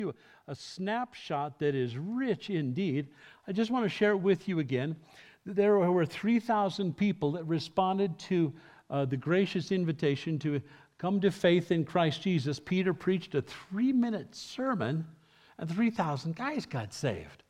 a snapshot that is rich indeed. I just want to share it with you again. There were 3,000 people that responded to the gracious invitation to come to faith in Christ Jesus. Peter preached a 3-minute sermon, and 3,000 guys got saved.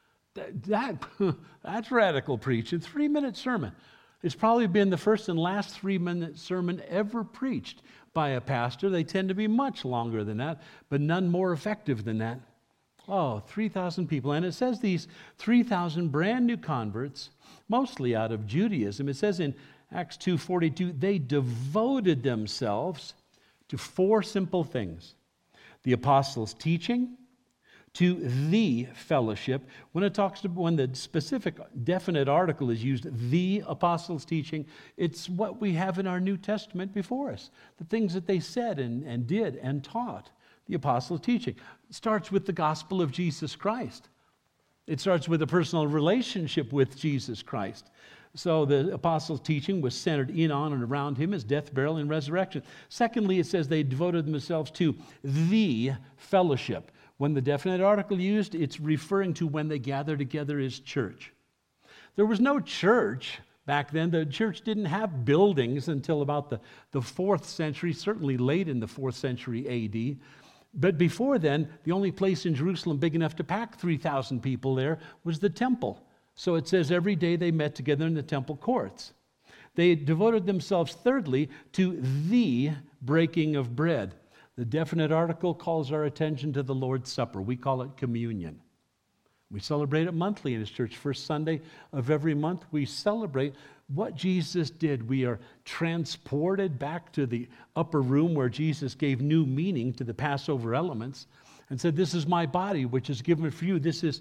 That's radical preaching. 3-minute sermon. It's probably been the first and last 3-minute sermon ever preached by a pastor. They tend to be much longer than that, but none more effective than that. Oh, 3,000 people. And it says these 3,000 brand new converts, mostly out of Judaism. It says in Acts 2:42, they devoted themselves to 4 simple things: the apostles' teaching, to the fellowship. When the specific definite article is used, the apostles' teaching, it's what we have in our New Testament before us. The things that they said and did and taught. The apostles' teaching. It starts with the gospel of Jesus Christ. It starts with a personal relationship with Jesus Christ. So the apostles' teaching was centered in, on, and around him, his death, burial, and resurrection. Secondly, it says they devoted themselves to the fellowship. When the definite article used, it's referring to when they gather together as church. There was no church back then. The church didn't have buildings until about the 4th century, certainly late in the 4th century A.D. But before then, the only place in Jerusalem big enough to pack 3,000 people there was the temple. So it says every day they met together in the temple courts. They devoted themselves, thirdly, to the breaking of bread. The definite article calls our attention to the Lord's Supper. We call it communion. We celebrate it monthly in His church. First Sunday of every month, we celebrate what Jesus did. We are transported back to the upper room where Jesus gave new meaning to the Passover elements and said, "This is my body, which is given for you. This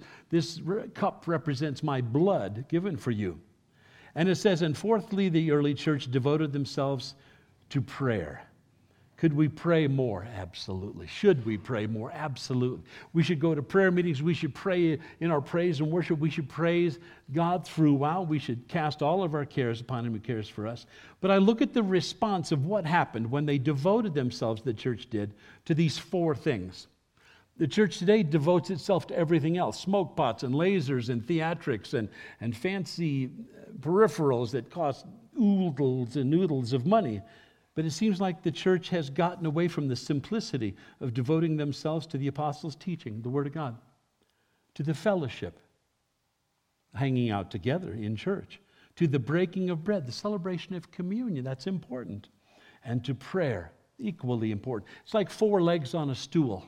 cup represents my blood given for you." And it says, and fourthly, the early church devoted themselves to prayer. Could we pray more? Absolutely. Should we pray more? Absolutely. We should go to prayer meetings. We should pray in our praise and worship. We should praise God throughout. We should cast all of our cares upon Him who cares for us. But I look at the response of what happened when they devoted themselves, the church did, to these 4 things. The church today devotes itself to everything else: smoke pots and lasers and theatrics and fancy peripherals that cost oodles and noodles of money. But it seems like the church has gotten away from the simplicity of devoting themselves to the apostles' teaching, the Word of God, to the fellowship, hanging out together in church, to the breaking of bread, the celebration of communion, that's important, and to prayer, equally important. It's like 4 legs on a stool.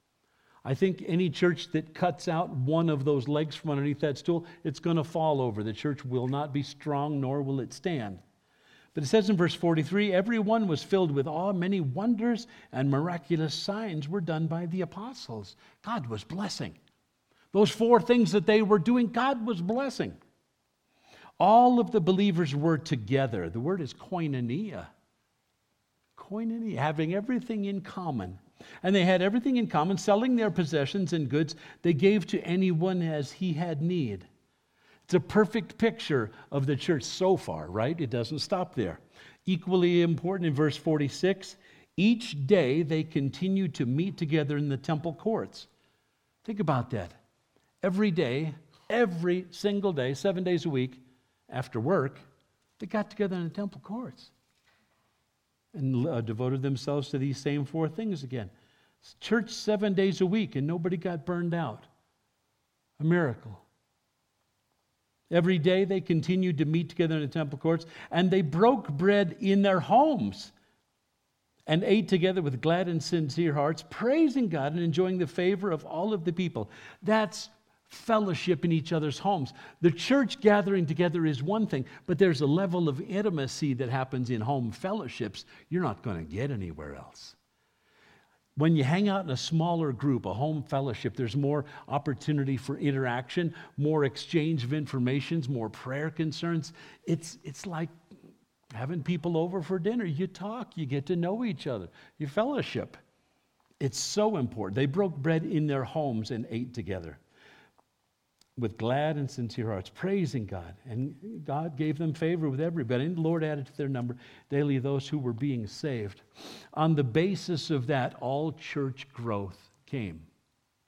I think any church that cuts out one of those legs from underneath that stool, it's going to fall over. The church will not be strong, nor will it stand. But it says in verse 43, everyone was filled with awe. Many wonders and miraculous signs were done by the apostles. God was blessing. Those 4 things that they were doing, God was blessing. All of the believers were together. The word is koinonia. Koinonia, having everything in common. And they had everything in common, selling their possessions and goods. They gave to anyone as he had need. It's a perfect picture of the church so far, right? It doesn't stop there. Equally important in verse 46, each day they continued to meet together in the temple courts. Think about that. Every day, every single day, 7 days a week, after work, they got together in the temple courts and devoted themselves to these same 4 things again. Church 7 days a week, and nobody got burned out. A miracle. Every day they continued to meet together in the temple courts, and they broke bread in their homes and ate together with glad and sincere hearts, praising God and enjoying the favor of all of the people. That's fellowship in each other's homes. The church gathering together is one thing, but there's a level of intimacy that happens in home fellowships you're not going to get anywhere else. When you hang out in a smaller group, a home fellowship, there's more opportunity for interaction, more exchange of information, more prayer concerns. It's like having people over for dinner. You talk, you get to know each other, you fellowship. It's so important. They broke bread in their homes and ate together with glad and sincere hearts, praising God. And God gave them favor with everybody. And the Lord added to their number daily those who were being saved. On the basis of that, all church growth came.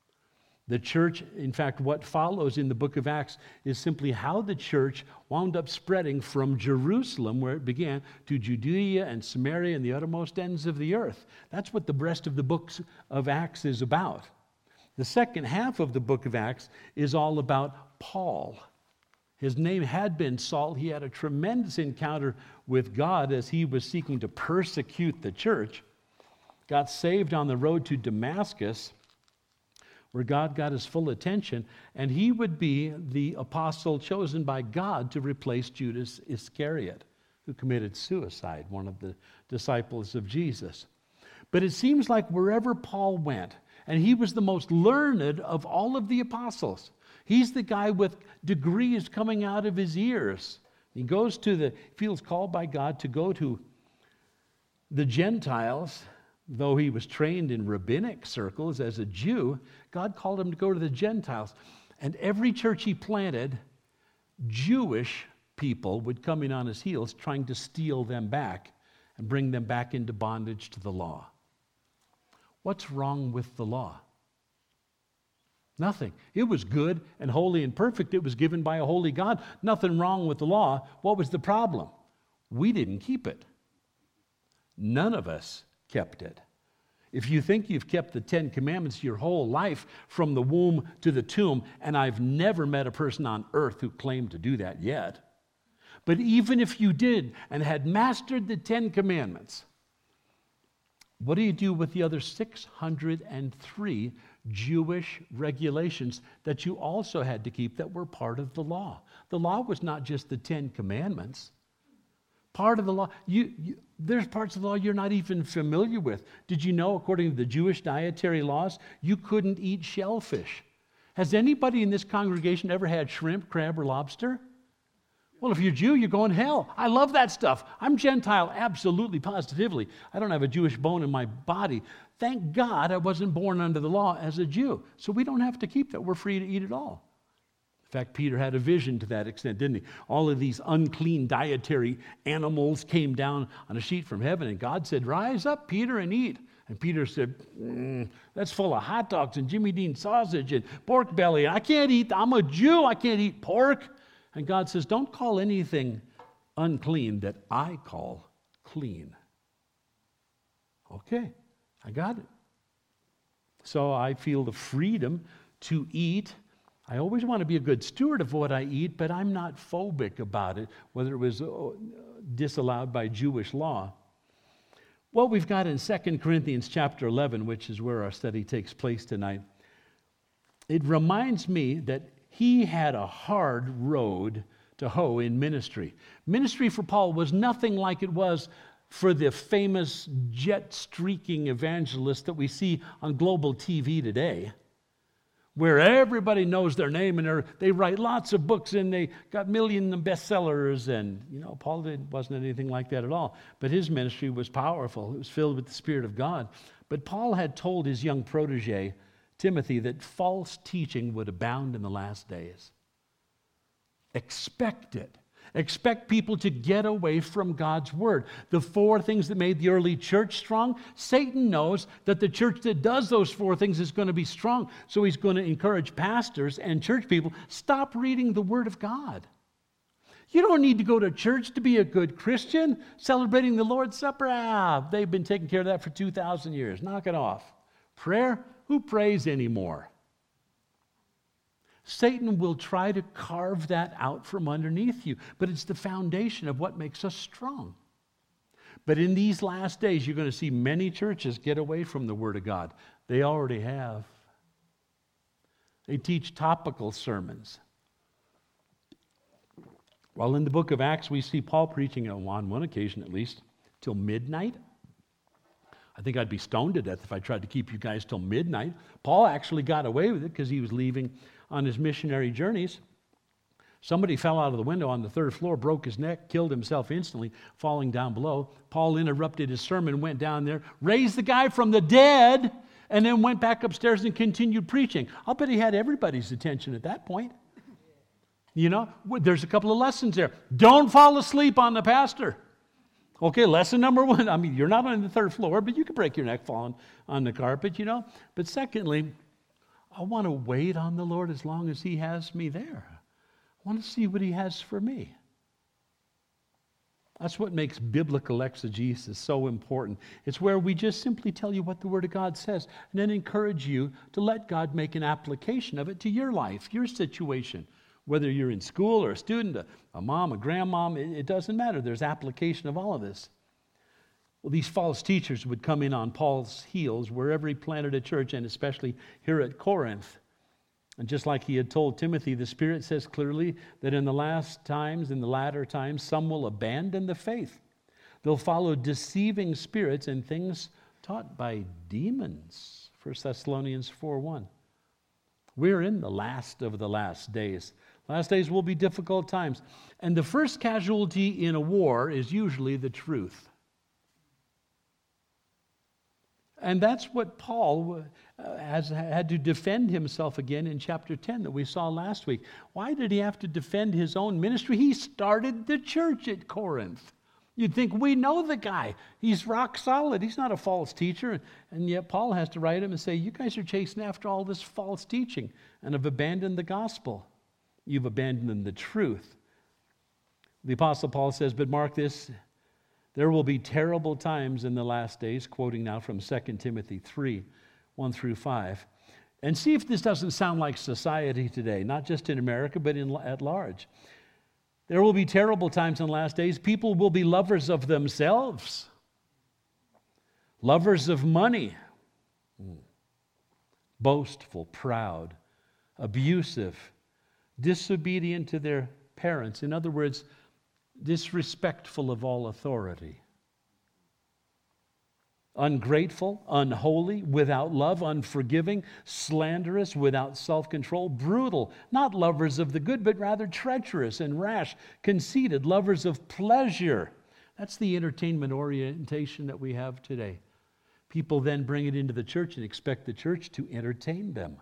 The church, in fact, what follows in the book of Acts is simply how the church wound up spreading from Jerusalem, where it began, to Judea and Samaria and the uttermost ends of the earth. That's what the rest of the book of Acts is about. The second half of the book of Acts is all about Paul. His name had been Saul. He had a tremendous encounter with God as he was seeking to persecute the church. Got saved on the road to Damascus, where God got his full attention, and he would be the apostle chosen by God to replace Judas Iscariot, who committed suicide, one of the disciples of Jesus. But it seems like wherever Paul went, and he was the most learned of all of the apostles. He's the guy with degrees coming out of his ears. He feels called by God to go to the Gentiles. Though he was trained in rabbinic circles as a Jew, God called him to go to the Gentiles. And every church he planted, Jewish people would come in on his heels trying to steal them back and bring them back into bondage to the law. What's wrong with the law? Nothing. It was good and holy and perfect. It was given by a holy God. Nothing wrong with the law. What was the problem? We didn't keep it. None of us kept it. If you think you've kept the 10 Commandments your whole life from the womb to the tomb, and I've never met a person on earth who claimed to do that yet, but even if you did and had mastered the 10 Commandments, what do you do with the other 603 Jewish regulations that you also had to keep that were part of the law? The law was not just the 10 Commandments. Part of the law, there's parts of the law you're not even familiar with. Did you know, according to the Jewish dietary laws, you couldn't eat shellfish? Has anybody in this congregation ever had shrimp, crab, or lobster? Well, if you're Jew, you're going to hell. I love that stuff. I'm Gentile, absolutely, positively. I don't have a Jewish bone in my body. Thank God I wasn't born under the law as a Jew. So we don't have to keep that. We're free to eat it all. In fact, Peter had a vision to that extent, didn't he? All of these unclean dietary animals came down on a sheet from heaven, and God said, "Rise up, Peter, and eat." And Peter said, "That's full of hot dogs and Jimmy Dean sausage and pork belly. I can't eat, I'm a Jew, I can't eat pork." And God says, "Don't call anything unclean that I call clean." Okay, I got it. So I feel the freedom to eat. I always want to be a good steward of what I eat, but I'm not phobic about it, whether it was disallowed by Jewish law. What we've got in 2 Corinthians chapter 11, which is where our study takes place tonight, it reminds me that he had a hard road to hoe in ministry. Ministry for Paul was nothing like it was for the famous jet-streaking evangelists that we see on global TV today, where everybody knows their name and they write lots of books and they got million bestsellers. And, Paul wasn't anything like that at all. But his ministry was powerful. It was filled with the Spirit of God. But Paul had told his young protege, Timothy, that false teaching would abound in the last days. Expect it. Expect people to get away from God's word. The 4 things that made the early church strong, Satan knows that the church that does those 4 things is going to be strong. So he's going to encourage pastors and church people, stop reading the word of God. You don't need to go to church to be a good Christian. Celebrating the Lord's Supper, they've been taking care of that for 2,000 years. Knock it off. Prayer, who prays anymore? Satan will try to carve that out from underneath you, but it's the foundation of what makes us strong. But in these last days, you're going to see many churches get away from the Word of God. They already have. They teach topical sermons. Well, in the book of Acts, we see Paul preaching on one occasion at least till midnight. I think I'd be stoned to death if I tried to keep you guys till midnight. Paul actually got away with it because he was leaving on his missionary journeys. Somebody fell out of the window on the 3rd floor, broke his neck, killed himself instantly, falling down below. Paul interrupted his sermon, went down there, raised the guy from the dead, and then went back upstairs and continued preaching. I'll bet he had everybody's attention at that point. There's a couple of lessons there. Don't fall asleep on the pastor. Okay, lesson number 1. You're not on the 3rd floor, but you could break your neck falling on the carpet, But secondly, I want to wait on the Lord as long as He has me there. I want to see what He has for me. That's what makes biblical exegesis so important. It's where we just simply tell you what the Word of God says and then encourage you to let God make an application of it to your life, your situation. Whether you're in school or a student, a mom, a grandmom, it doesn't matter. There's application of all of this. Well, these false teachers would come in on Paul's heels wherever he planted a church, and especially here at Corinth. And just like he had told Timothy, the Spirit says clearly that in the last times, in the latter times, some will abandon the faith. They'll follow deceiving spirits and things taught by demons. 1 Thessalonians 4:1. We're in the last of the last days. Last days will be difficult times. And the first casualty in a war is usually the truth. And that's what Paul has had to defend himself again in chapter 10 that we saw last week. Why did he have to defend his own ministry? He started the church at Corinth. You'd think, we know the guy. He's rock solid. He's not a false teacher. And yet Paul has to write him and say, you guys are chasing after all this false teaching and have abandoned the gospel. You've abandoned the truth. The Apostle Paul says, but mark this, there will be terrible times in the last days, quoting now from 2 Timothy 3:1-5. And see if this doesn't sound like society today, not just in America, but at large. There will be terrible times in the last days. People will be lovers of themselves, lovers of money, boastful, proud, abusive, disobedient to their parents. In other words, disrespectful of all authority. Ungrateful, unholy, without love, unforgiving, slanderous, without self-control, brutal, not lovers of the good, but rather treacherous and rash, conceited, lovers of pleasure. That's the entertainment orientation that we have today. People then bring it into the church and expect the church to entertain them.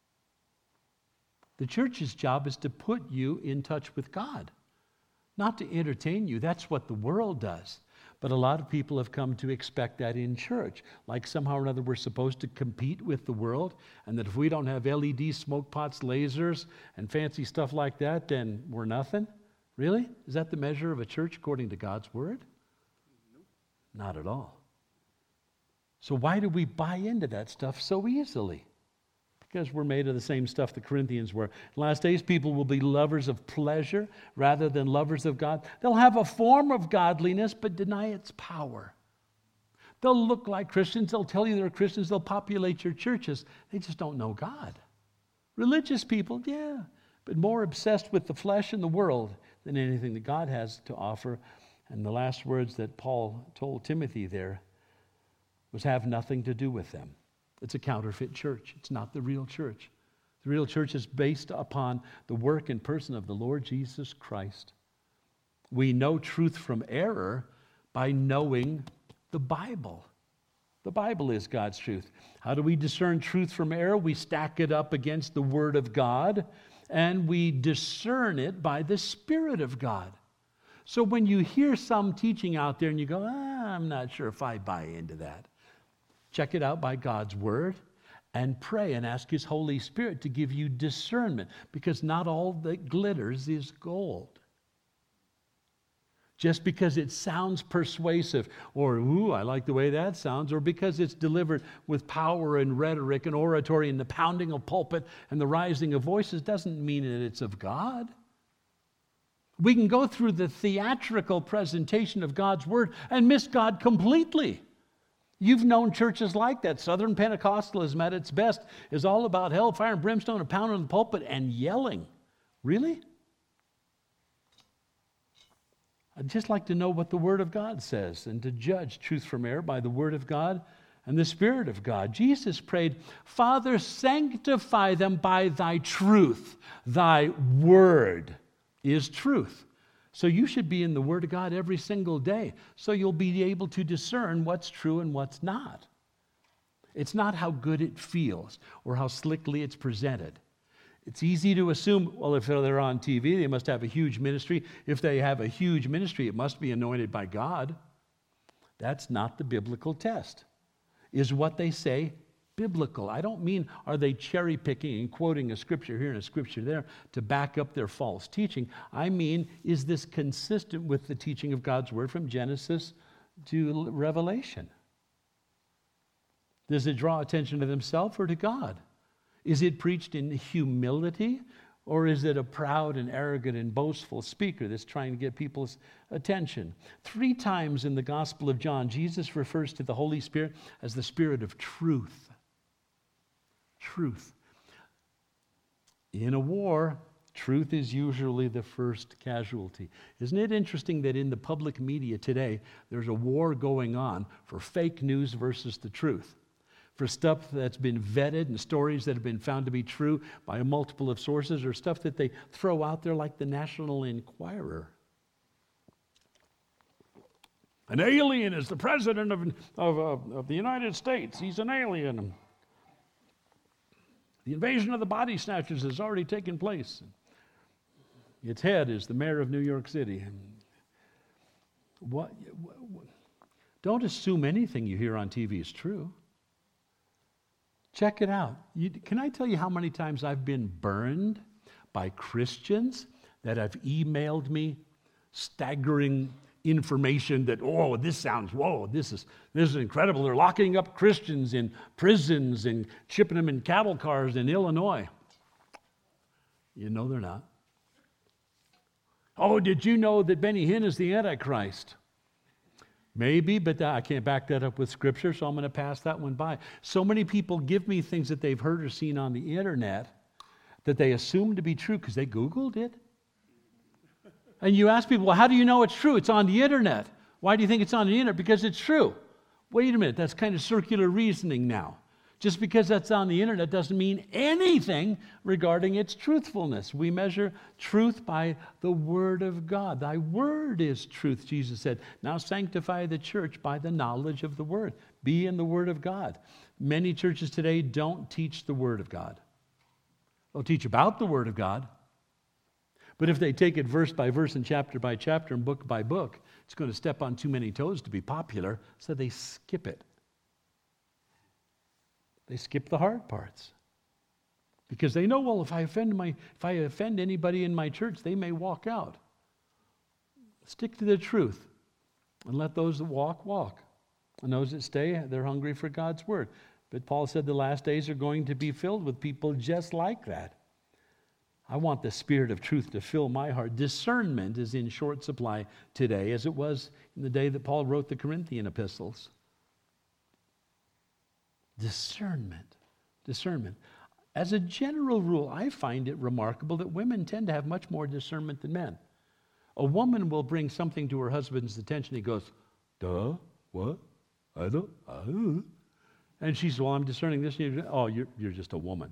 The church's job is to put you in touch with God, not to entertain you. That's what the world does. But a lot of people have come to expect that in church. Like somehow or another we're supposed to compete with the world, and that if we don't have LED smoke pots, lasers, and fancy stuff like that, then we're nothing. Really? Is that the measure of a church according to God's Word? Nope. Not at all. So why do we buy into that stuff so easily? Because we're made of the same stuff the Corinthians were. In the last days, people will be lovers of pleasure rather than lovers of God. They'll have a form of godliness, but deny its power. They'll look like Christians. They'll tell you they're Christians. They'll populate your churches. They just don't know God. Religious people, yeah, but more obsessed with the flesh and the world than anything that God has to offer. And the last words that Paul told Timothy there was, have nothing to do with them. It's a counterfeit church. It's not the real church. The real church is based upon the work and person of the Lord Jesus Christ. We know truth from error by knowing the Bible. The Bible is God's truth. How do we discern truth from error? We stack it up against the Word of God, and we discern it by the Spirit of God. So when you hear some teaching out there and you go, I'm not sure if I buy into that, check it out by God's Word and pray and ask His Holy Spirit to give you discernment, because not all that glitters is gold. Just because it sounds persuasive, or, ooh, I like the way that sounds, or because it's delivered with power and rhetoric and oratory and the pounding of pulpit and the rising of voices, doesn't mean that it's of God. We can go through the theatrical presentation of God's Word and miss God completely. You've known churches like that. Southern Pentecostalism at its best is all about hellfire and brimstone and pounding the pulpit and yelling. Really? I'd just like to know what the Word of God says and to judge truth from error by the Word of God and the Spirit of God. Jesus prayed, Father, sanctify them by thy truth. Thy Word is truth. So you should be in the Word of God every single day, so you'll be able to discern what's true and what's not. It's not how good it feels or how slickly it's presented. It's easy to assume, well, if they're on TV, they must have a huge ministry. If they have a huge ministry, it must be anointed by God. That's not the biblical test. Is what they say biblical. I don't mean are they cherry picking and quoting a scripture here and a scripture there to back up their false teaching. I mean, is this consistent with the teaching of God's word from Genesis to Revelation? Does it draw attention to themselves or to God? Is it preached in humility, or is it a proud and arrogant and boastful speaker that's trying to get people's attention? 3 times in the Gospel of John, Jesus refers to the Holy Spirit as the Spirit of truth. Truth. In a war, truth is usually the first casualty. Isn't it interesting that in the public media today, there's a war going on for fake news versus the truth? For stuff that's been vetted and stories that have been found to be true by a multiple of sources, or stuff that they throw out there like the National Enquirer. An alien is the president of the United States. He's an alien. The invasion of the body snatchers has already taken place. Its head is the mayor of New York City. What? Don't assume anything you hear on TV is true. Check it out. Can I tell you how many times I've been burned by Christians that have emailed me staggering information that, oh, this sounds, whoa, this is incredible. They're locking up Christians in prisons and shipping them in cattle cars in Illinois. You know they're not. Oh, did you know that Benny Hinn is the Antichrist? Maybe, but I can't back that up with Scripture, so I'm going to pass that one by. So many people give me things that they've heard or seen on the internet that they assume to be true because they Googled it. And you ask people, well, how do you know it's true? It's on the internet. Why do you think it's on the internet? Because it's true. Wait a minute, that's kind of circular reasoning now. Just because that's on the internet doesn't mean anything regarding its truthfulness. We measure truth by the Word of God. Thy Word is truth, Jesus said. Now sanctify the church by the knowledge of the Word. Be in the Word of God. Many churches today don't teach the Word of God. They'll teach about the Word of God. But if they take it verse by verse and chapter by chapter and book by book, it's going to step on too many toes to be popular, so they skip it. They skip the hard parts because they know, well, if I offend anybody in my church, they may walk out. Stick to the truth and let those that walk. And those that stay, they're hungry for God's word. But Paul said the last days are going to be filled with people just like that. I want the Spirit of truth to fill my heart. Discernment is in short supply today, as it was in the day that Paul wrote the Corinthian epistles. Discernment. As a general rule, I find it remarkable that women tend to have much more discernment than men. A woman will bring something to her husband's attention. He goes, duh, what? I don't. And she says, well, I'm discerning this. Oh, you're just a woman.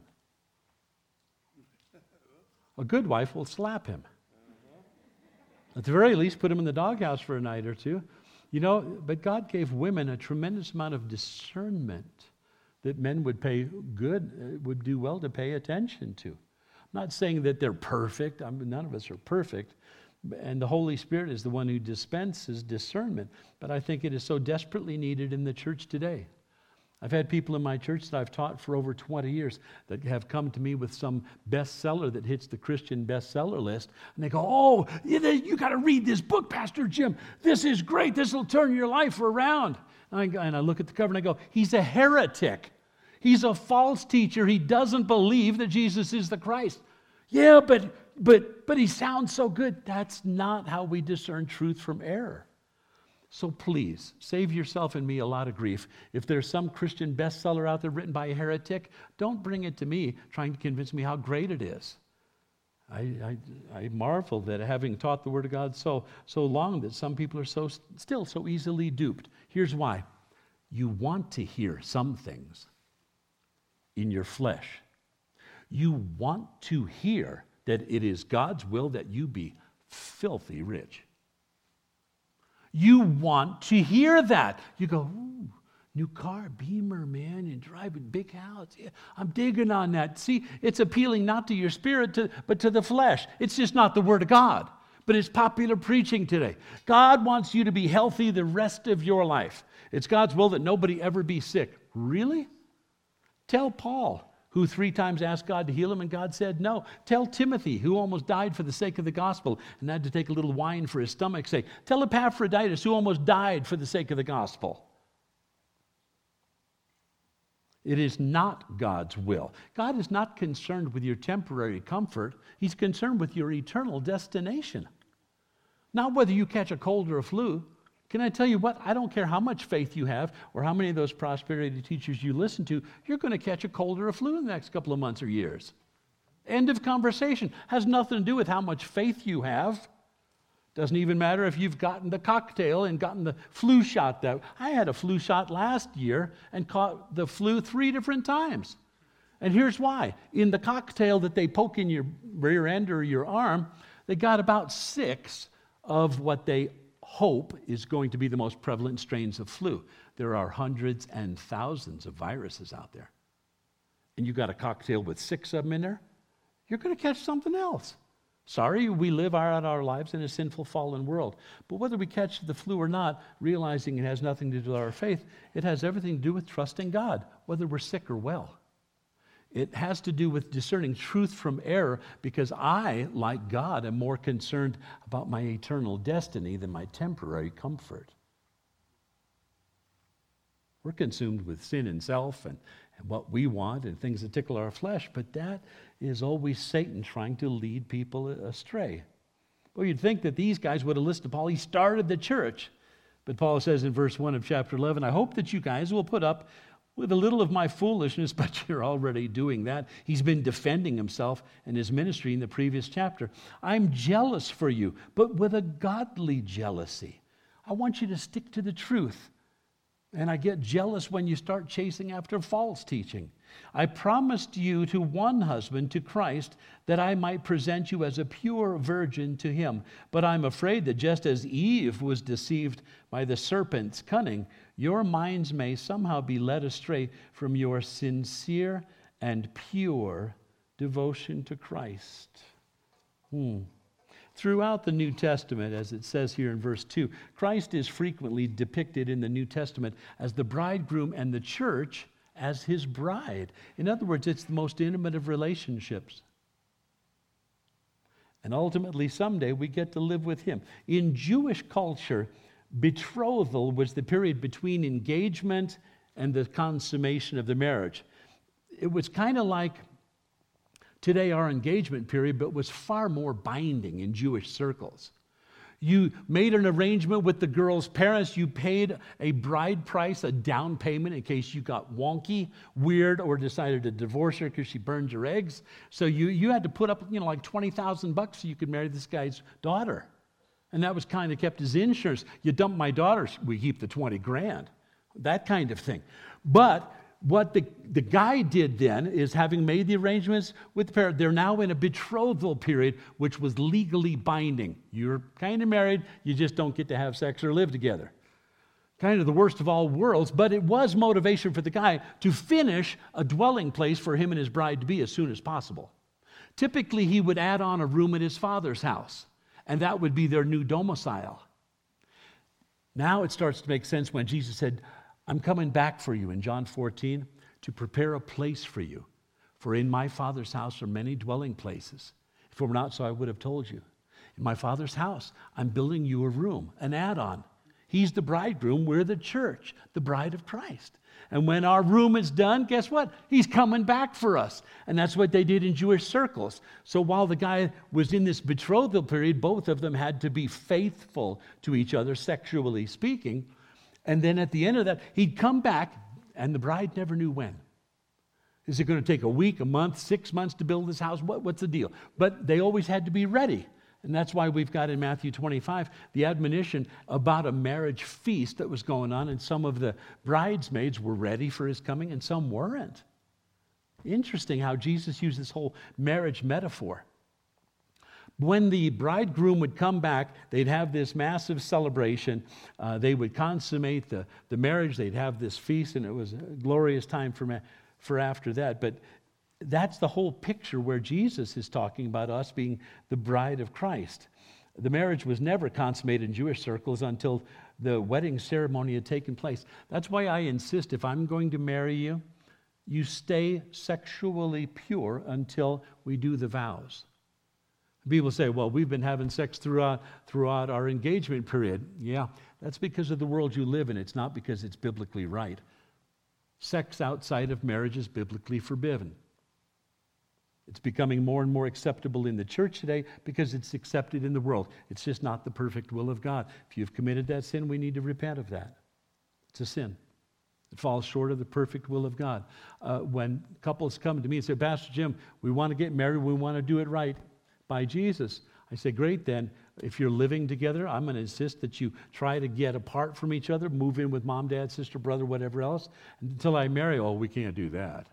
A good wife will slap him. At the very least, put him in the doghouse for a night or two. But God gave women a tremendous amount of discernment that men would do well to pay attention to. I'm not saying that they're perfect. None of us are perfect. And the Holy Spirit is the one who dispenses discernment. But I think it is so desperately needed in the church today. I've had people in my church that I've taught for over 20 years that have come to me with some bestseller that hits the Christian bestseller list. And they go, oh, you got to read this book, Pastor Jim. This is great. This will turn your life around. And I look at the cover and I go, he's a heretic. He's a false teacher. He doesn't believe that Jesus is the Christ. Yeah, but he sounds so good. That's not how we discern truth from error. So please, save yourself and me a lot of grief. If there's some Christian bestseller out there written by a heretic, don't bring it to me trying to convince me how great it is. I marvel that having taught the Word of God so long that some people are still so easily duped. Here's why. You want to hear some things in your flesh. You want to hear that it is God's will that you be filthy rich. You want to hear that. You go, ooh, new car, Beamer, man, and driving big house. Yeah, I'm digging on that. See, it's appealing not to your spirit, but to the flesh. It's just not the Word of God, but it's popular preaching today. God wants you to be healthy the rest of your life. It's God's will that nobody ever be sick. Really? Tell Paul, who 3 times asked God to heal him and God said no. Tell Timothy, who almost died for the sake of the gospel and had to take a little wine for his stomach's sake. Tell Epaphroditus, who almost died for the sake of the gospel. It is not God's will. God is not concerned with your temporary comfort. He's concerned with your eternal destination. Not whether you catch a cold or a flu. Can I tell you what? I don't care how much faith you have or how many of those prosperity teachers you listen to, you're going to catch a cold or a flu in the next couple of months or years. End of conversation. Has nothing to do with how much faith you have. Doesn't even matter if you've gotten the cocktail and gotten the flu shot. I had a flu shot last year and caught the flu 3 different times. And here's why. In the cocktail that they poke in your rear end or your arm, they got about 6 of what they hope is going to be the most prevalent strains of flu. There are hundreds and thousands of viruses out there. And you got a cocktail with 6 of them in there, you're going to catch something else. Sorry, we live out our lives in a sinful, fallen world. But whether we catch the flu or not, realizing it has nothing to do with our faith, it has everything to do with trusting God, whether we're sick or well. It has to do with discerning truth from error, because I, like God, am more concerned about my eternal destiny than my temporary comfort. We're consumed with sin and self and what we want and things that tickle our flesh, but that is always Satan trying to lead people astray. Well, you'd think that these guys would have listened to Paul. He started the church. But Paul says in verse 1 of chapter 11, I hope that you guys will put up with a little of my foolishness, but you're already doing that. He's been defending himself and his ministry in the previous chapter. I'm jealous for you, but with a godly jealousy. I want you to stick to the truth. And I get jealous when you start chasing after false teaching. I promised you to one husband, to Christ, that I might present you as a pure virgin to him. But I'm afraid that just as Eve was deceived by the serpent's cunning, your minds may somehow be led astray from your sincere and pure devotion to Christ. Throughout the New Testament, as it says here in verse 2, Christ is frequently depicted in the New Testament as the bridegroom and the church as his bride. In other words, it's the most intimate of relationships. And ultimately, someday, we get to live with him. In Jewish culture, betrothal was the period between engagement and the consummation of the marriage. It was kind of like today, our engagement period, but was far more binding in Jewish circles. You made an arrangement with the girl's parents. You paid a bride price, a down payment, in case you got wonky, weird, or decided to divorce her because she burned your eggs. So you had to put up, like $20,000 so you could marry this guy's daughter. And that was kind of kept as insurance. You dump my daughter, we keep the 20 grand. That kind of thing. But what the guy did then is, having made the arrangements with the parent, they're now in a betrothal period, which was legally binding. You're kind of married, you just don't get to have sex or live together. Kind of the worst of all worlds, but it was motivation for the guy to finish a dwelling place for him and his bride to be as soon as possible. Typically, he would add on a room at his father's house, and that would be their new domicile. Now it starts to make sense when Jesus said, I'm coming back for you in John 14 to prepare a place for you. For in my Father's house are many dwelling places. If it were not so, I would have told you. In my Father's house, I'm building you a room, an add-on. He's the bridegroom, we're the church, the bride of Christ. And when our room is done, guess what? He's coming back for us. And that's what they did in Jewish circles. So while the guy was in this betrothal period, both of them had to be faithful to each other, sexually speaking. And then at the end of that, he'd come back, and the bride never knew when. Is it going to take a week, a month, 6 months to build this house? What's the deal? But they always had to be ready. And that's why we've got in Matthew 25 the admonition about a marriage feast that was going on, and some of the bridesmaids were ready for his coming and some weren't. Interesting how Jesus used this whole marriage metaphor. When the bridegroom would come back, they'd have this massive celebration. They would consummate the marriage. They'd have this feast, and it was a glorious time for after that. But that's the whole picture where Jesus is talking about us being the bride of Christ. The marriage was never consummated in Jewish circles until the wedding ceremony had taken place. That's why I insist, if I'm going to marry you, You stay sexually pure until we do the vows. People say, well, we've been having sex throughout our engagement period. Yeah, that's because of the world you live in. It's not because it's biblically right. Sex outside of marriage is biblically forbidden. It's becoming more and more acceptable in the church today because it's accepted in the world. It's just not the perfect will of God. If you've committed that sin, we need to repent of that. It's a sin. It falls short of the perfect will of God. When couples come to me and say, Pastor Jim, we want to get married, we want to do it right by Jesus. I say, great then. If you're living together, I'm going to insist that you try to get apart from each other, move in with mom, dad, sister, brother, whatever else, until I marry. Oh, we can't do that.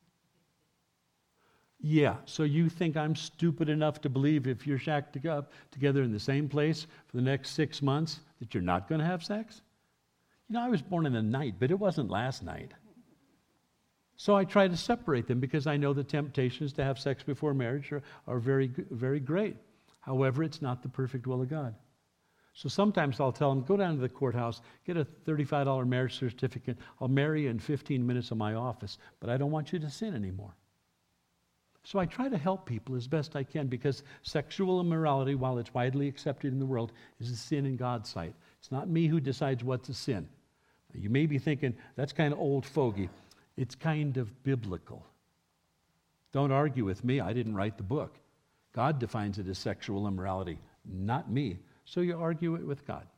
Yeah, so you think I'm stupid enough to believe if you're shacked up together in the same place for the next 6 months that you're not going to have sex? You know, I was born in the night, but it wasn't last night. So I try to separate them because I know the temptations to have sex before marriage are very, very great. However, it's not the perfect will of God. So sometimes I'll tell them, go down to the courthouse, get a $35 marriage certificate. I'll marry you in 15 minutes in my office, but I don't want you to sin anymore. So I try to help people as best I can because sexual immorality, while it's widely accepted in the world, is a sin in God's sight. It's not me who decides what's a sin. You may be thinking, that's kind of old fogey. It's kind of biblical. Don't argue with me. I didn't write the book. God defines it as sexual immorality, not me. So you argue it with God.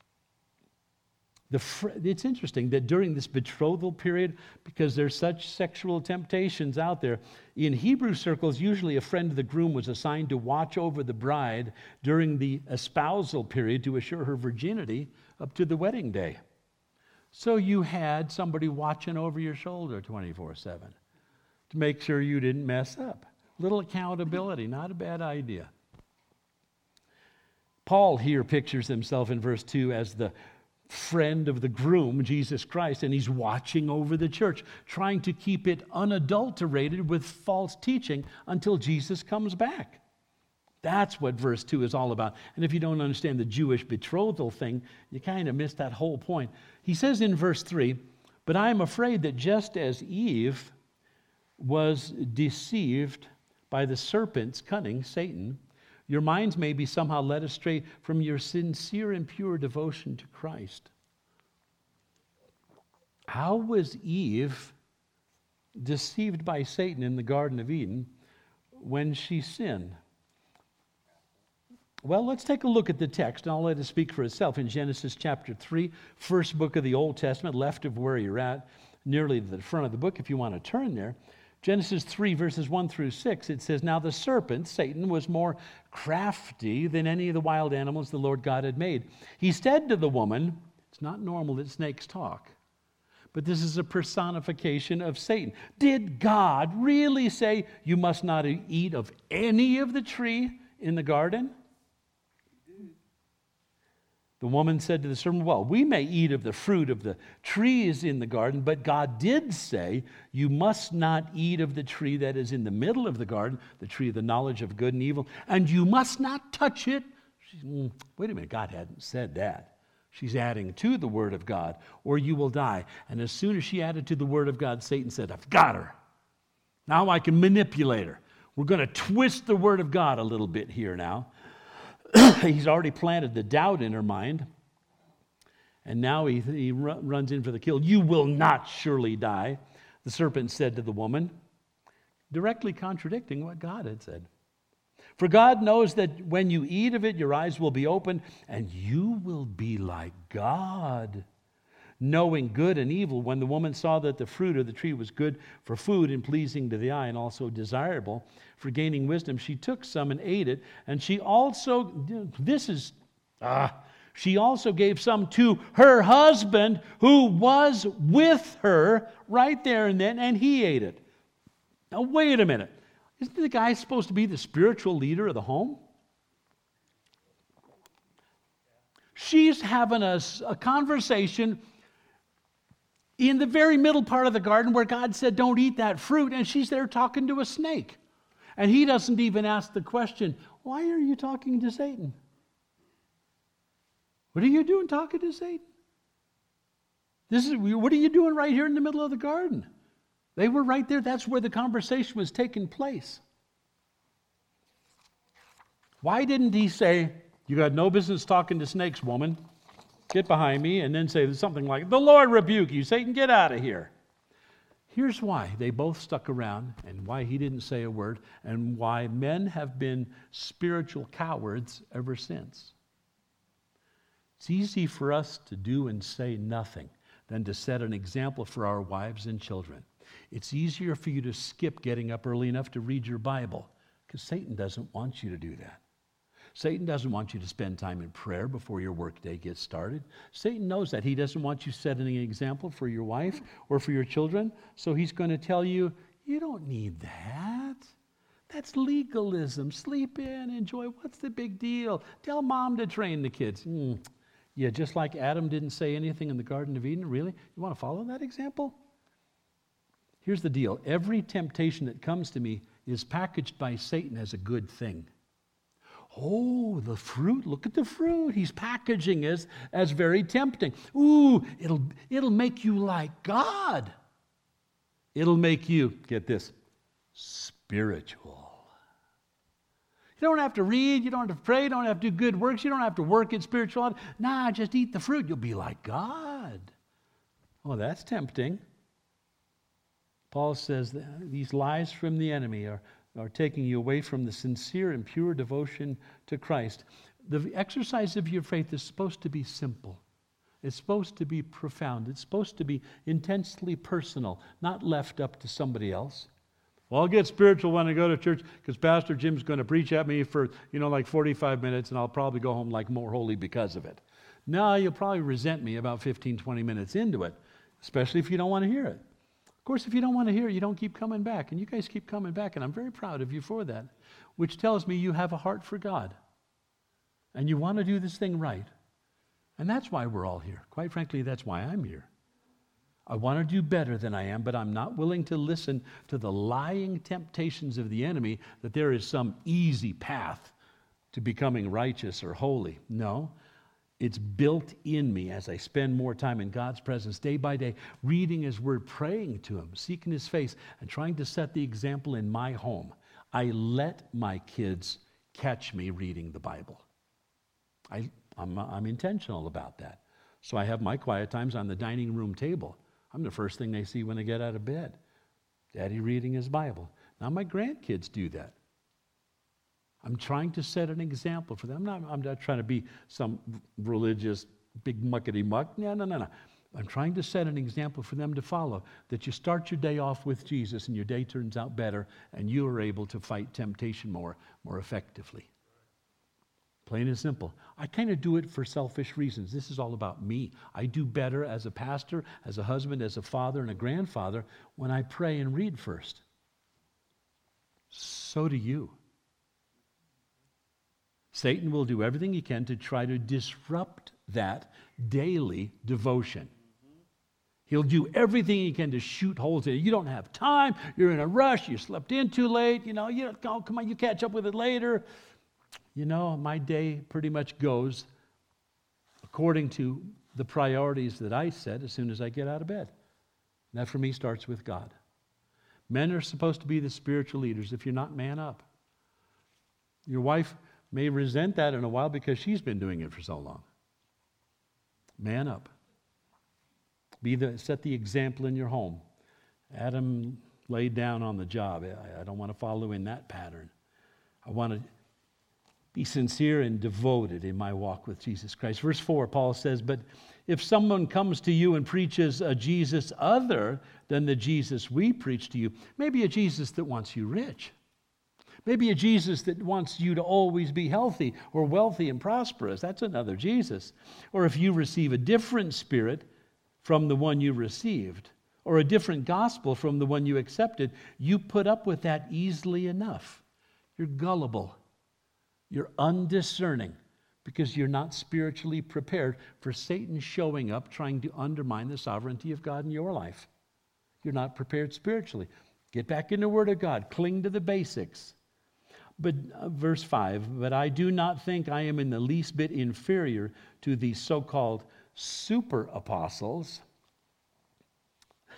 It's interesting that during this betrothal period, because there's such sexual temptations out there, in Hebrew circles, usually a friend of the groom was assigned to watch over the bride during the espousal period to assure her virginity up to the wedding day. So you had somebody watching over your shoulder 24/7 to make sure you didn't mess up. Little accountability, not a bad idea. Paul here pictures himself in verse 2 as the friend of the groom, Jesus Christ, and he's watching over the church, trying to keep it unadulterated with false teaching until Jesus comes back. That's what verse 2 is all about. And if you don't understand the Jewish betrothal thing, you kind of miss that whole point. He says in verse 3, but I am afraid that just as Eve was deceived by the serpent's cunning, Satan, your minds may be somehow led astray from your sincere and pure devotion to Christ. How was Eve deceived by Satan in the Garden of Eden when she sinned? Well, let's take a look at the text, and I'll let it speak for itself. In Genesis chapter 3, first book of the Old Testament, left of where you're at, nearly to the front of the book if you want to turn there. Genesis 3, verses 1 through 6, it says, now the serpent, Satan, was more crafty than any of the wild animals the Lord God had made. He said to the woman, it's not normal that snakes talk, but this is a personification of Satan. Did God really say you must not eat of any of the tree in the garden? The woman said to the serpent, well, we may eat of the fruit of the trees in the garden, but God did say, you must not eat of the tree that is in the middle of the garden, the tree of the knowledge of good and evil, and you must not touch it. Wait a minute, God hadn't said that. She's adding to the word of God, or you will die. And as soon as she added to the word of God, Satan said, I've got her. Now I can manipulate her. We're going to twist the word of God a little bit here now. He's already planted the doubt in her mind. And now he runs in for the kill. You will not surely die, the serpent said to the woman, directly contradicting what God had said. For God knows that when you eat of it, your eyes will be opened, and you will be like God, knowing good and evil. When the woman saw that the fruit of the tree was good for food and pleasing to the eye and also desirable for gaining wisdom, she took some and ate it. And she also, she also gave some to her husband who was with her right there and then, and he ate it. Now, wait a minute. Isn't the guy supposed to be the spiritual leader of the home? She's having a conversation in the very middle part of the garden where God said, don't eat that fruit, and she's there talking to a snake. And he doesn't even ask the question, why are you talking to Satan? What are you doing talking to Satan? What are you doing right here in the middle of the garden? They were right there. That's where the conversation was taking place. Why didn't he say, "You got no business talking to snakes, woman. Get behind me," and then say something like, "The Lord rebuke you, Satan, get out of here"? Here's why they both stuck around, and why he didn't say a word, and why men have been spiritual cowards ever since. It's easy for us to do and say nothing than to set an example for our wives and children. It's easier for you to skip getting up early enough to read your Bible, because Satan doesn't want you to do that. Satan doesn't want you to spend time in prayer before your workday gets started. Satan knows that. He doesn't want you setting an example for your wife or for your children. So he's going to tell you, "You don't need that. That's legalism. Sleep in, enjoy. What's the big deal? Tell mom to train the kids." Yeah, just like Adam didn't say anything in the Garden of Eden. Really? You want to follow that example? Here's the deal. Every temptation that comes to me is packaged by Satan as a good thing. Oh, the fruit, look at the fruit. He's packaging as very tempting. Ooh, it'll make you like God. It'll make you, get this, spiritual. You don't have to read, you don't have to pray, you don't have to do good works, you don't have to work at spirituality. Nah, just eat the fruit, you'll be like God. Oh, that's tempting. Paul says that these lies from the enemy are taking you away from the sincere and pure devotion to Christ. The exercise of your faith is supposed to be simple. It's supposed to be profound. It's supposed to be intensely personal, not left up to somebody else. Well, I'll get spiritual when I go to church because Pastor Jim's going to preach at me for, like 45 minutes, and I'll probably go home like more holy because of it. No, you'll probably resent me about 15, 20 minutes into it, especially if you don't want to hear it. Of course, if you don't want to hear it, you don't keep coming back. And you guys keep coming back, and I'm very proud of you for that, which tells me you have a heart for God. And you want to do this thing right. And that's why we're all here. Quite frankly, that's why I'm here. I want to do better than I am, but I'm not willing to listen to the lying temptations of the enemy that there is some easy path to becoming righteous or holy. No. It's built in me as I spend more time in God's presence day by day, reading His Word, praying to Him, seeking His face, and trying to set the example in my home. I let my kids catch me reading the Bible. I'm intentional about that. So I have my quiet times on the dining room table. I'm the first thing they see when they get out of bed. Daddy reading his Bible. Now my grandkids do that. I'm trying to set an example for them. I'm not trying to be some religious big muckety-muck. No. I'm trying to set an example for them to follow, that you start your day off with Jesus and your day turns out better and you are able to fight temptation more effectively. Plain and simple. I kind of do it for selfish reasons. This is all about me. I do better as a pastor, as a husband, as a father, and a grandfather when I pray and read first. So do you. Satan will do everything he can to try to disrupt that daily devotion. He'll do everything he can to shoot holes in it. You don't have time. You're in a rush. You slept in too late. Come on, you catch up with it later. My day pretty much goes according to the priorities that I set as soon as I get out of bed. And that for me starts with God. Men are supposed to be the spiritual leaders. If you're not, man up. Your wife may resent that in a while because she's been doing it for so long. Man up. Set the example in your home. Adam laid down on the job. I don't want to follow in that pattern. I want to be sincere and devoted in my walk with Jesus Christ. Verse 4, Paul says, "But if someone comes to you and preaches a Jesus other than the Jesus we preach to you," maybe a Jesus that wants you rich, maybe a Jesus that wants you to always be healthy or wealthy and prosperous. That's another Jesus. Or if you receive a different spirit from the one you received, or a different gospel from the one you accepted, you put up with that easily enough. You're gullible. You're undiscerning because you're not spiritually prepared for Satan showing up trying to undermine the sovereignty of God in your life. You're not prepared spiritually. Get back in the Word of God. Cling to the basics. But verse 5, "But I do not think I am in the least bit inferior to these so-called super apostles."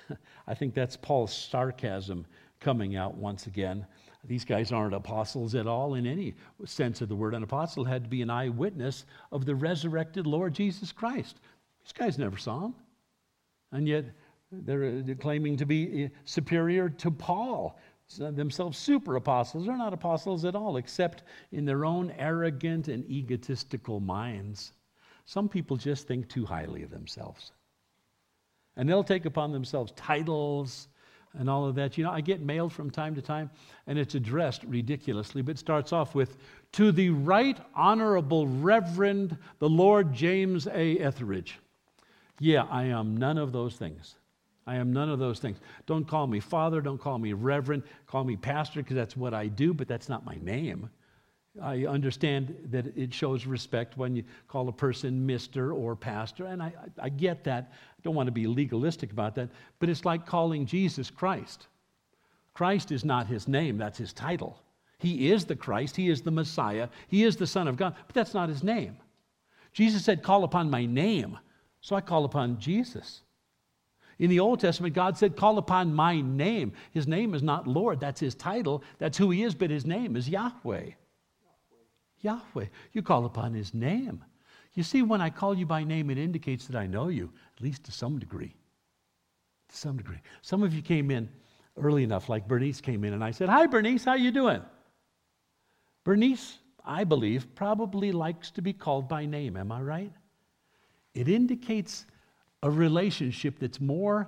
I think that's Paul's sarcasm coming out once again. These guys aren't apostles at all in any sense of the word. An apostle had to be an eyewitness of the resurrected Lord Jesus Christ. These guys never saw him. And yet they're claiming to be superior to Paul, themselves super apostles. They're not apostles at all, except in their own arrogant and egotistical minds. Some people just think too highly of themselves. And they'll take upon themselves titles and all of that. You know, I get mail from time to time, and it's addressed ridiculously, but it starts off with, "To the Right Honorable Reverend, the Lord James A. Etheridge." Yeah, I am none of those things. I am none of those things. Don't call me father, don't call me reverend, call me pastor, because that's what I do, but that's not my name. I understand that it shows respect when you call a person Mr. or pastor, and I get that. I don't want to be legalistic about that, but it's like calling Jesus Christ. Christ is not his name, that's his title. He is the Christ, he is the Messiah, he is the Son of God, but that's not his name. Jesus said, "Call upon my name," so I call upon Jesus. In the Old Testament, God said, "Call upon my name." His name is not Lord, that's his title, that's who he is, but his name is Yahweh. Yahweh. You call upon his name. You see, when I call you by name, it indicates that I know you, at least to some degree. To some degree. Some of you came in early enough, like Bernice came in, and I said, "Hi, Bernice, how you doing?" Bernice, I believe, probably likes to be called by name. Am I right? It indicates a relationship that's more,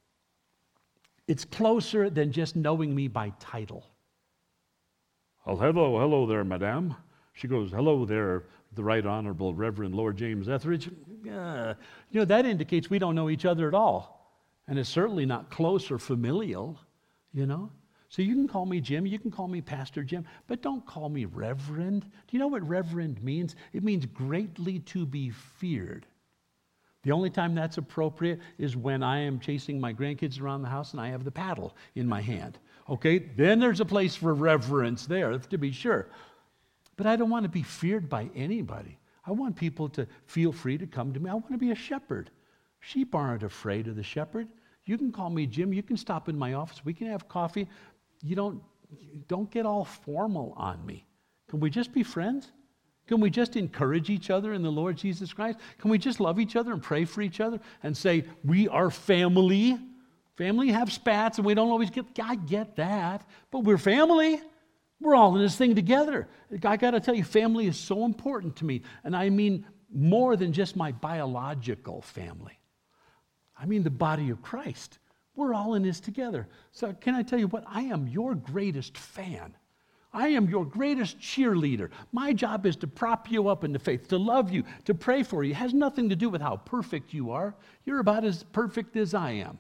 it's closer than just knowing me by title. "Well, hello there, madame." She goes, "Hello there, the Right Honorable Reverend Lord James Etheridge." You know, that indicates we don't know each other at all. And it's certainly not close or familial, you know. So you can call me Jim, you can call me Pastor Jim, but don't call me Reverend. Do you know what Reverend means? It means greatly to be feared. The only time that's appropriate is when I am chasing my grandkids around the house and I have the paddle in my hand. Okay, then there's a place for reverence there, to be sure. But I don't want to be feared by anybody. I want people to feel free to come to me. I want to be a shepherd. Sheep aren't afraid of the shepherd. You can call me Jim. You can stop in my office. We can have coffee. You don't get all formal on me. Can we just be friends? Can we just encourage each other in the Lord Jesus Christ? Can we just love each other and pray for each other and say, we are family? Family have spats and we don't always I get that, but we're family. We're all in this thing together. I got to tell you, family is so important to me. And I mean more than just my biological family. I mean the body of Christ. We're all in this together. So can I tell you what? I am your greatest fan. I am your greatest cheerleader. My job is to prop you up in the faith, to love you, to pray for you. It has nothing to do with how perfect you are. You're about as perfect as I am.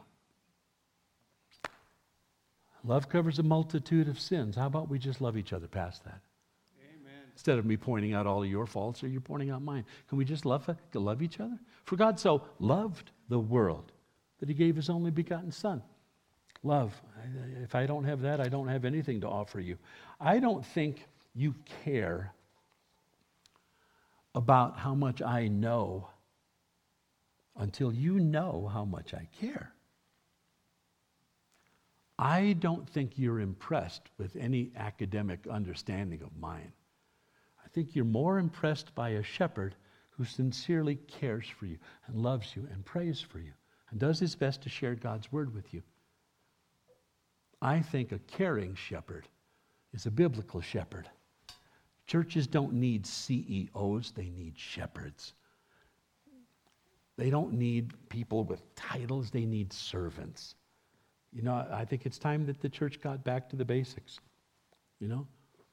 Love covers a multitude of sins. How about we just love each other past that? Amen. Instead of me pointing out all of your faults or you pointing out mine. Can we just love each other? For God so loved the world that he gave his only begotten Son. Love. If I don't have that, I don't have anything to offer you. I don't think you care about how much I know until you know how much I care. I don't think you're impressed with any academic understanding of mine. I think you're more impressed by a shepherd who sincerely cares for you and loves you and prays for you and does his best to share God's word with you. I think a caring shepherd is a biblical shepherd. Churches don't need CEOs, they need shepherds. They don't need people with titles, they need servants. You know, I think it's time that the church got back to the basics. You know?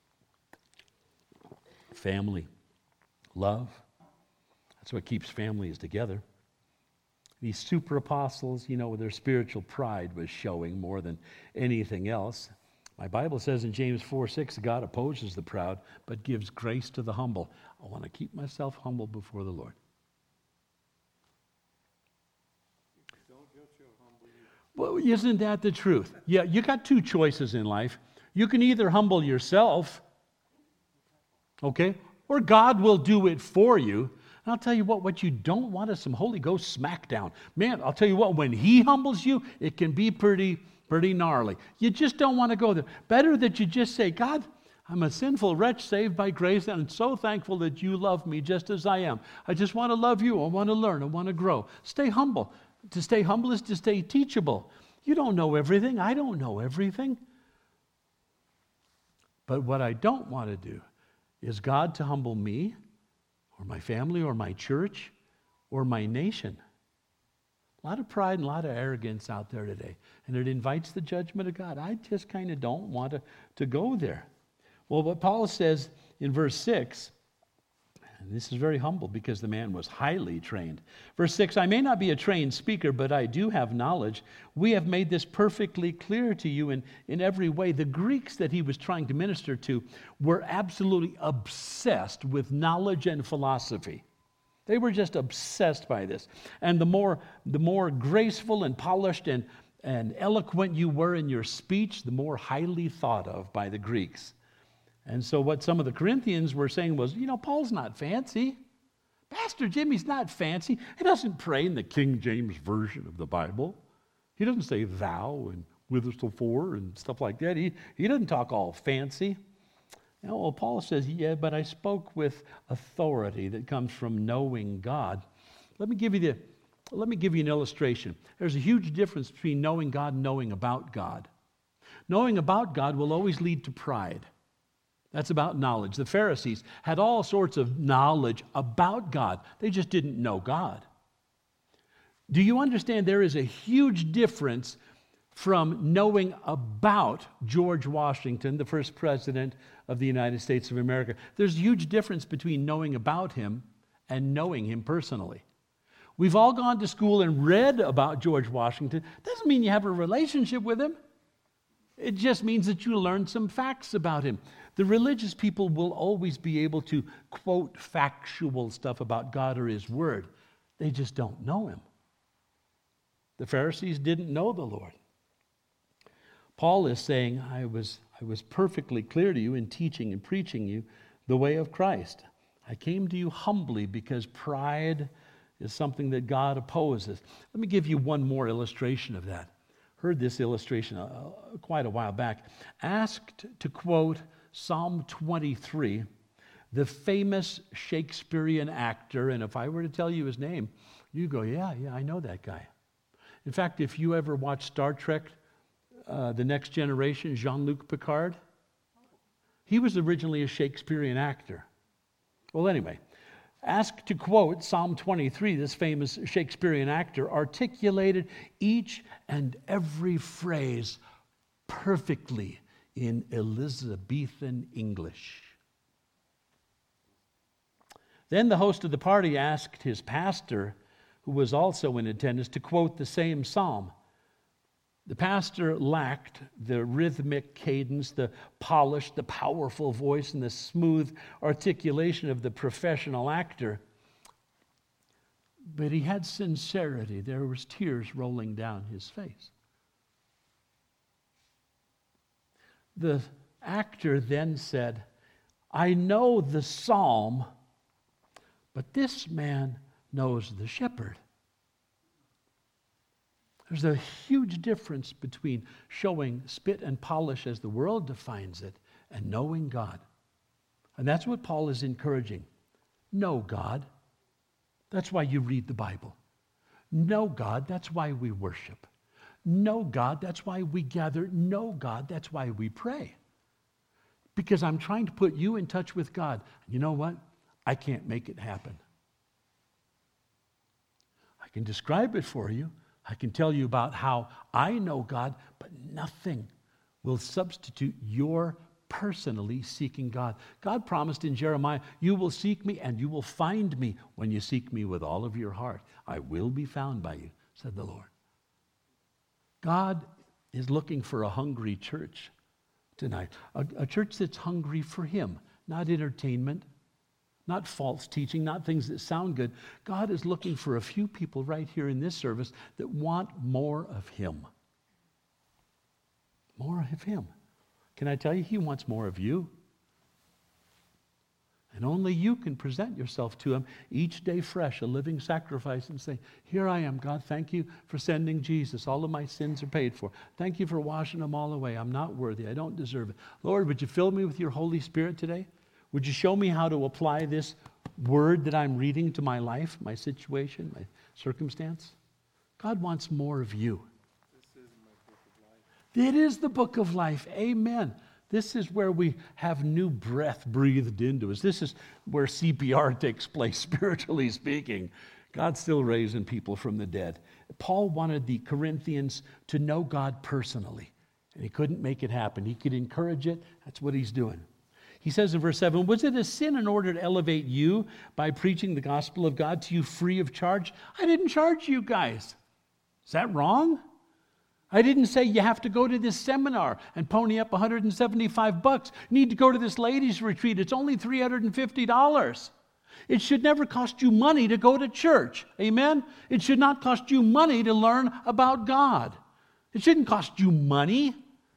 Family, love. That's what keeps families together. These super apostles, you know, their spiritual pride was showing more than anything else. My Bible says in James 4:6, God opposes the proud, but gives grace to the humble. I want to keep myself humble before the Lord. Well, isn't that the truth? Yeah, you got two choices in life. You can either humble yourself, okay, or God will do it for you. And I'll tell you what you don't want is some Holy Ghost smackdown. Man, I'll tell you what, when He humbles you, it can be pretty gnarly. You just don't want to go there. Better that you just say, God, I'm a sinful wretch saved by grace, and I'm so thankful that you love me just as I am. I just want to love you. I want to learn. I want to grow. Stay humble. To stay humble is to stay teachable. You don't know everything. I don't know everything. But what I don't want to do is God to humble me or my family or my church or my nation. A lot of pride and a lot of arrogance out there today. And it invites the judgment of God. I just kind of don't want to go there. Well, what Paul says in verse 6, and this is very humble because the man was highly trained. Verse 6, I may not be a trained speaker, but I do have knowledge. We have made this perfectly clear to you in every way. The Greeks that he was trying to minister to were absolutely obsessed with knowledge and philosophy. They were just obsessed by this. And the more graceful and polished and eloquent you were in your speech, the more highly thought of by the Greeks. And so what some of the Corinthians were saying was, Paul's not fancy. Pastor Jimmy's not fancy. He doesn't pray in the King James Version of the Bible. He doesn't say thou and whithersoever and stuff like that. He doesn't talk all fancy. Well, Paul says, yeah, but I spoke with authority that comes from knowing God. Let me give you an illustration. There's a huge difference between knowing God and knowing about God. Knowing about God will always lead to pride. That's about knowledge. The Pharisees had all sorts of knowledge about God. They just didn't know God. Do you understand there is a huge difference from knowing about George Washington, the first president of the United States of America? There's a huge difference between knowing about him and knowing him personally. We've all gone to school and read about George Washington. Doesn't mean you have a relationship with him. It just means that you learned some facts about him. The religious people will always be able to quote factual stuff about God or His Word. They just don't know Him. The Pharisees didn't know the Lord. Paul is saying, I was perfectly clear to you in teaching and preaching you the way of Christ. I came to you humbly because pride is something that God opposes. Let me give you one more illustration of that. Heard this illustration quite a while back. Asked to quote Psalm 23, the famous Shakespearean actor, and if I were to tell you his name, you go, yeah, I know that guy. In fact, if you ever watch Star Trek, The Next Generation, Jean-Luc Picard, he was originally a Shakespearean actor. Well, anyway, asked to quote Psalm 23, this famous Shakespearean actor articulated each and every phrase perfectly in Elizabethan English. Then the host of the party asked his pastor, who was also in attendance, to quote the same psalm. The pastor lacked the rhythmic cadence, the polished, the powerful voice, and the smooth articulation of the professional actor. But he had sincerity. There was tears rolling down his face. The actor then said, I know the psalm, but this man knows the shepherd. There's a huge difference between showing spit and polish as the world defines it and knowing God. And that's what Paul is encouraging. Know God. That's why you read the Bible. Know God. That's why we worship. Know God. That's why we gather. Know God. That's why we pray. Because I'm trying to put you in touch with God. You know what? I can't make it happen. I can describe it for you. I can tell you about how I know God, but nothing will substitute your personally seeking God. God promised in Jeremiah, you will seek me and you will find me when you seek me with all of your heart. I will be found by you, said the Lord. God is looking for a hungry church tonight, a church that's hungry for Him, not entertainment, not false teaching, not things that sound good. God is looking for a few people right here in this service that want more of Him. More of Him. Can I tell you, He wants more of you. And only you can present yourself to him each day fresh, a living sacrifice, and say, here I am, God, thank you for sending Jesus. All of my sins are paid for. Thank you for washing them all away. I'm not worthy. I don't deserve it. Lord, would you fill me with your Holy Spirit today? Would you show me how to apply this word that I'm reading to my life, my situation, my circumstance? God wants more of you. This is my book of life. It is the book of life. Amen. This is where we have new breath breathed into us. This is where CPR takes place, spiritually speaking. God's still raising people from the dead. Paul wanted the Corinthians to know God personally, and he couldn't make it happen. He could encourage it. That's what he's doing. He says in verse 7, was it a sin in order to elevate you by preaching the gospel of God to you free of charge? I didn't charge you guys. Is that wrong? I didn't say you have to go to this seminar and pony up $175. You need to go to this ladies' retreat. It's only $350. It should never cost you money to go to church. Amen? It should not cost you money to learn about God. It shouldn't cost you money.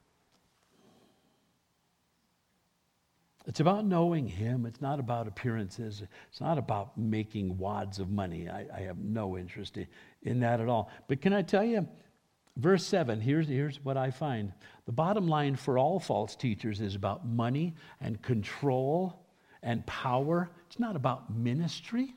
It's about knowing Him. It's not about appearances. It's not about making wads of money. I have no interest in that at all. But can I tell you, verse 7, here's what I find. The bottom line for all false teachers is about money and control and power. It's not about ministry.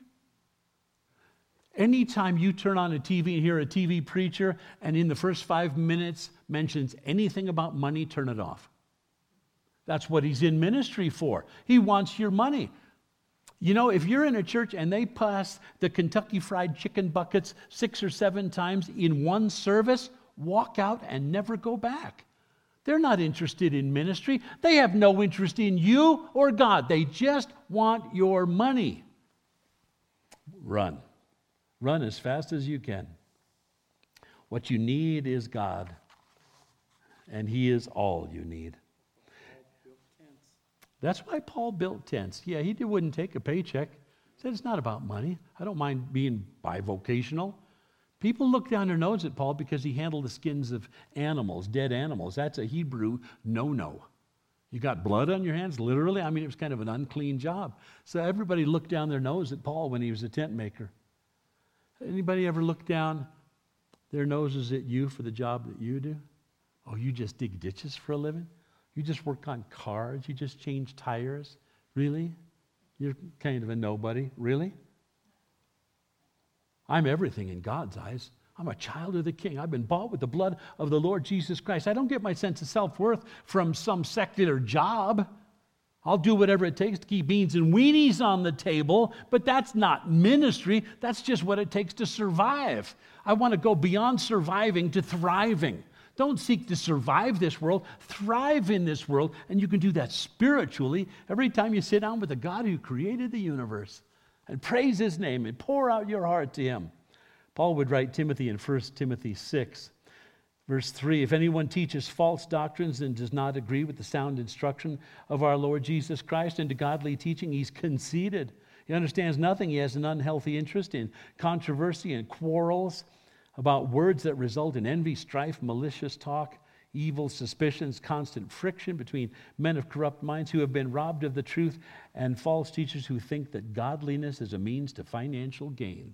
Anytime you turn on a TV and hear a TV preacher and in the first 5 minutes mentions anything about money, turn it off. That's what he's in ministry for. He wants your money. You know, if you're in a church and they pass the Kentucky Fried Chicken buckets 6 or 7 times in one service, walk out and never go back. They're not interested in ministry. They have no interest in you or God. They just want your money. Run. Run as fast as you can. What you need is God, and He is all you need. That's why Paul built tents. Yeah, he wouldn't take a paycheck. He said, it's not about money. I don't mind being bivocational. People look down their nose at Paul because he handled the skins of animals, dead animals. That's a Hebrew no-no. You got blood on your hands, literally. I mean, it was kind of an unclean job. So everybody looked down their nose at Paul when he was a tent maker. Anybody ever look down their noses at you for the job that you do? Oh, you just dig ditches for a living? You just work on cars? You just change tires? Really? You're kind of a nobody. Really? I'm everything in God's eyes. I'm a child of the King. I've been bought with the blood of the Lord Jesus Christ. I don't get my sense of self-worth from some secular job. I'll do whatever it takes to keep beans and weenies on the table, but that's not ministry. That's just what it takes to survive. I want to go beyond surviving to thriving. Don't seek to survive this world. Thrive in this world, and you can do that spiritually every time you sit down with the God who created the universe and praise His name and pour out your heart to Him. Paul would write Timothy in 1 Timothy 6, verse 3, if anyone teaches false doctrines and does not agree with the sound instruction of our Lord Jesus Christ and to godly teaching, he's conceited. He understands nothing. He has an unhealthy interest in controversy and quarrels about words that result in envy, strife, malicious talk, evil suspicions, constant friction between men of corrupt minds who have been robbed of the truth, and false teachers who think that godliness is a means to financial gain.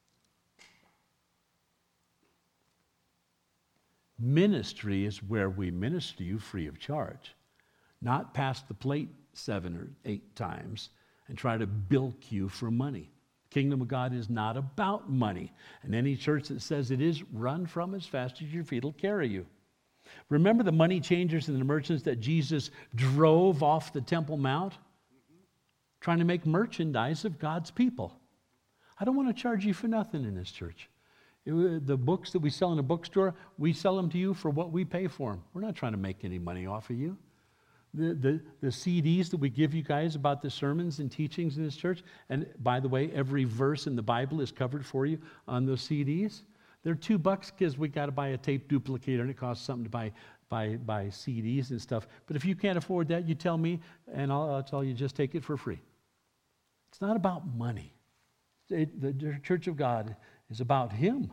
Ministry is where we minister to you free of charge, not pass the plate 7 or 8 times and try to bilk you for money. Kingdom of God is not about money. And any church that says it is, run from as fast as your feet will carry you. Remember the money changers and the merchants that Jesus drove off the Temple Mount? Trying to make merchandise of God's people. I don't want to charge you for nothing in this church. The books that we sell in a bookstore, we sell them to you for what we pay for them. We're not trying to make any money off of you. The CDs that we give you guys about the sermons and teachings in this church, and by the way, every verse in the Bible is covered for you on those CDs. They're $2 because we got to buy a tape duplicator, and it costs something to buy CDs and stuff. But if you can't afford that, you tell me, and I'll tell you, just take it for free. It's not about money. The Church of God is about Him.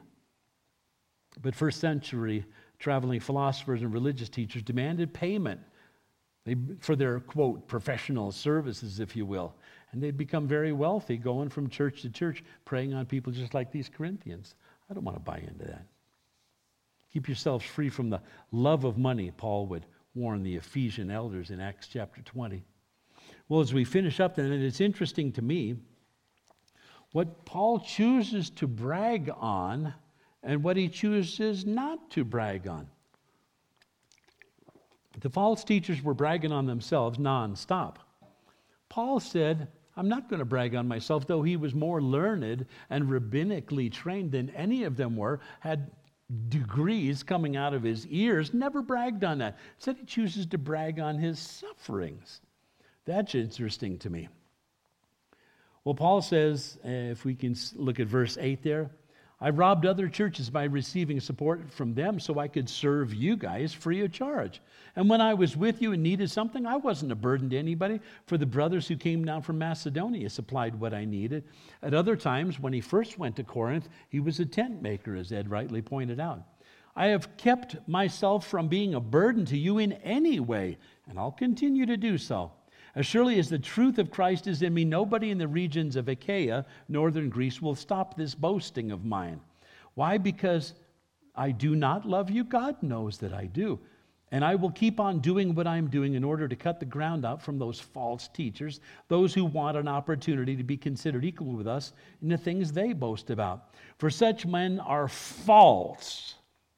But first century traveling philosophers and religious teachers demanded payment for their, quote, professional services, if you will. And they'd become very wealthy going from church to church, preying on people just like these Corinthians. I don't want to buy into that. Keep yourselves free from the love of money, Paul would warn the Ephesian elders in Acts chapter 20. Well, as we finish up then, it's interesting to me what Paul chooses to brag on and what he chooses not to brag on. The false teachers were bragging on themselves nonstop. Paul said, I'm not going to brag on myself, though he was more learned and rabbinically trained than any of them were, had degrees coming out of his ears, never bragged on that. Instead, he chooses to brag on his sufferings. That's interesting to me. Well, Paul says, if we can look at verse 8 there, I robbed other churches by receiving support from them so I could serve you guys free of charge. And when I was with you and needed something, I wasn't a burden to anybody, for the brothers who came down from Macedonia supplied what I needed. At other times, when he first went to Corinth, he was a tent maker, as Ed rightly pointed out. I have kept myself from being a burden to you in any way, and I'll continue to do so. As surely as the truth of Christ is in me, nobody in the regions of Achaia, northern Greece, will stop this boasting of mine. Why? Because I do not love you? God knows that I do. And I will keep on doing what I'm doing in order to cut the ground out from those false teachers, those who want an opportunity to be considered equal with us in the things they boast about. For such men are false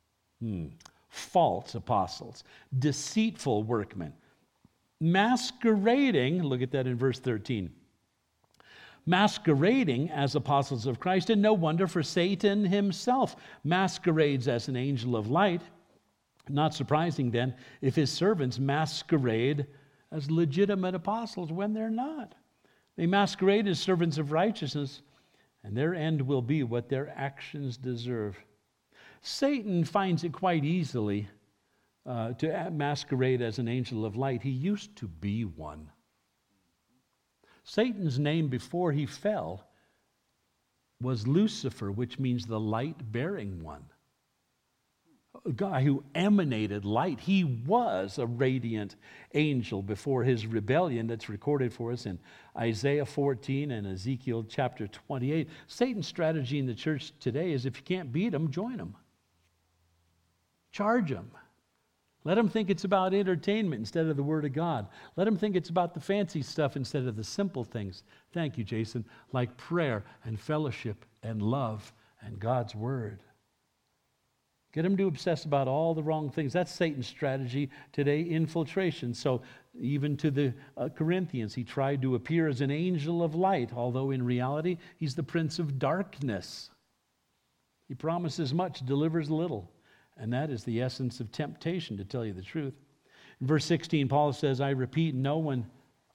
apostles, deceitful workmen, masquerading, look at that in verse 13, masquerading as apostles of Christ, and no wonder, for Satan himself masquerades as an angel of light. Not surprising then if his servants masquerade as legitimate apostles when they're not. They masquerade as servants of righteousness, and their end will be what their actions deserve. Satan finds it quite easily to masquerade as an angel of light. He used to be one. Satan's name before he fell was Lucifer, which means the light-bearing one. A guy who emanated light. He was a radiant angel before his rebellion that's recorded for us in Isaiah 14 and Ezekiel chapter 28. Satan's strategy in the church today is if you can't beat him, join him. Charge him. Let them think it's about entertainment instead of the Word of God. Let them think it's about the fancy stuff instead of the simple things. Thank you, Jason. Like prayer and fellowship and love and God's Word. Get them to obsess about all the wrong things. That's Satan's strategy today, infiltration. So even to the Corinthians, he tried to appear as an angel of light, although in reality, he's the prince of darkness. He promises much, delivers little. And that is the essence of temptation, to tell you the truth. In verse 16, Paul says, I repeat, no one...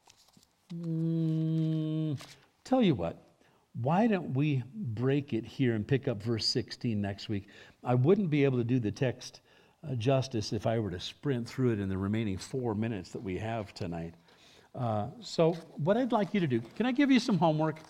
Tell you what, why don't we break it here and pick up verse 16 next week? I wouldn't be able to do the text justice if I were to sprint through it in the remaining 4 minutes that we have tonight. So what I'd like you to do, can I give you some homework?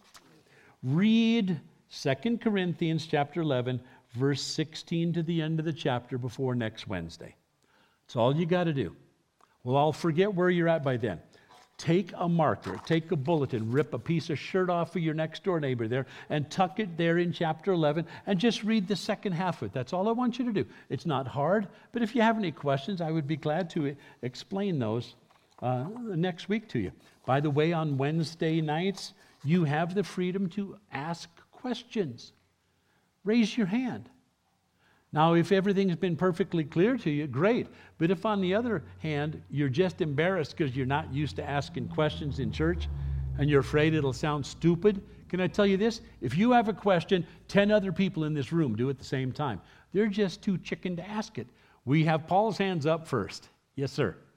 Read 2 Corinthians chapter 11, verse 16 to the end of the chapter before next Wednesday. That's all you got to do. Well, I'll forget where you're at by then. Take a marker, take a bulletin, rip a piece of shirt off of your next door neighbor there and tuck it there in chapter 11 and just read the second half of it. That's all I want you to do. It's not hard, but if you have any questions, I would be glad to explain those next week to you. By the way, on Wednesday nights, you have the freedom to ask questions. Raise your hand. Now, if everything's been perfectly clear to you, great. But if, on the other hand, you're just embarrassed because you're not used to asking questions in church and you're afraid it'll sound stupid, can I tell you this? If you have a question, 10 other people in this room do at the same time. They're just too chicken to ask it. We have Paul's hands up first. Yes, sir.